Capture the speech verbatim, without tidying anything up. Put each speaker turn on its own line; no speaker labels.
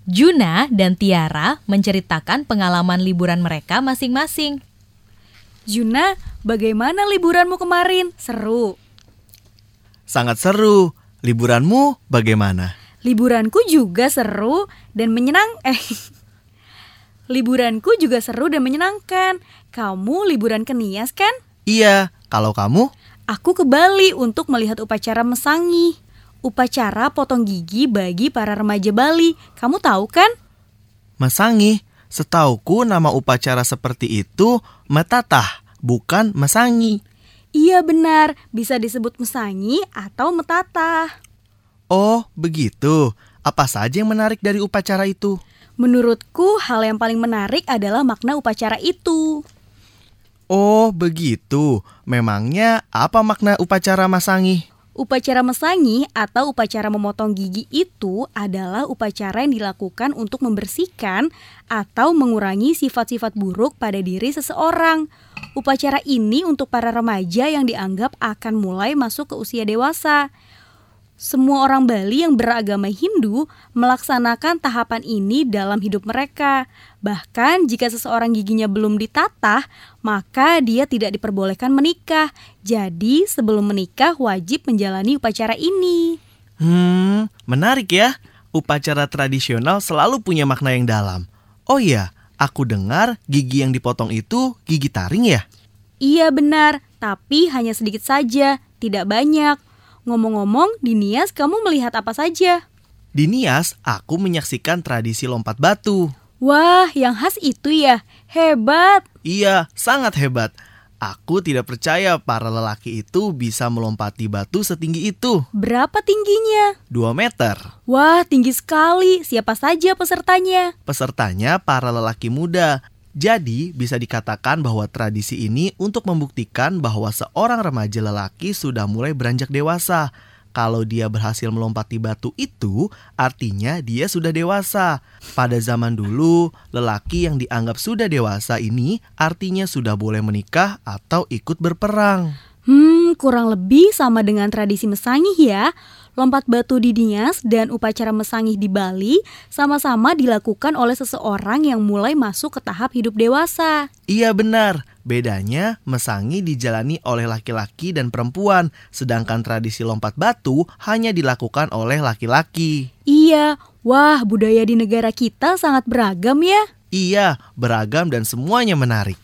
Juna dan Tiara menceritakan pengalaman liburan mereka masing-masing.
Juna, bagaimana liburanmu kemarin? Seru?
Sangat seru. Liburanmu bagaimana?
Liburanku juga seru dan menyenang eh Liburanku juga seru dan menyenangkan. Kamu liburan ke Nias kan?
Iya, kalau kamu?
Aku ke Bali untuk melihat upacara mesangi. Upacara potong gigi bagi para remaja Bali. Kamu tahu kan?
Mesangi? Setauku nama upacara seperti itu metatah, bukan mesangi.
Iya benar, bisa disebut mesangi atau metatah.
Oh, begitu. Apa saja yang menarik dari upacara itu?
Menurutku, hal yang paling menarik adalah makna upacara itu.
Oh, begitu. Memangnya apa makna upacara mesangi?
Upacara mesangi atau upacara memotong gigi itu adalah upacara yang dilakukan untuk membersihkan atau mengurangi sifat-sifat buruk pada diri seseorang. Upacara ini untuk para remaja yang dianggap akan mulai masuk ke usia dewasa. Semua orang Bali yang beragama Hindu melaksanakan tahapan ini dalam hidup mereka. Bahkan jika seseorang giginya belum ditatah, maka dia tidak diperbolehkan menikah. Jadi sebelum menikah wajib menjalani upacara ini.
Hmm, menarik ya. Upacara tradisional selalu punya makna yang dalam. Oh iya, aku dengar gigi yang dipotong itu gigi taring ya?
Iya benar, tapi hanya sedikit saja, tidak banyak. Ngomong-ngomong, di Nias kamu melihat apa saja?
Di Nias, aku menyaksikan tradisi lompat batu.
Wah, yang khas itu ya? Hebat!
Iya, sangat hebat. Aku tidak percaya para lelaki itu bisa melompati batu setinggi itu.
Berapa tingginya?
Dua meter.
Wah, tinggi sekali. Siapa saja pesertanya?
Pesertanya para lelaki muda. Jadi, bisa dikatakan bahwa tradisi ini untuk membuktikan bahwa seorang remaja lelaki sudah mulai beranjak dewasa. Kalau dia berhasil melompati batu itu, artinya dia sudah dewasa. Pada zaman dulu, lelaki yang dianggap sudah dewasa ini artinya sudah boleh menikah atau ikut berperang.
Hmm, kurang lebih sama dengan tradisi mesangi ya. Lompat batu di Nias dan upacara mesangi di Bali sama-sama dilakukan oleh seseorang yang mulai masuk ke tahap hidup dewasa.
Iya benar, bedanya mesangi dijalani oleh laki-laki dan perempuan, sedangkan tradisi lompat batu hanya dilakukan oleh laki-laki.
Iya, wah budaya di negara kita sangat beragam ya.
Iya, beragam dan semuanya menarik.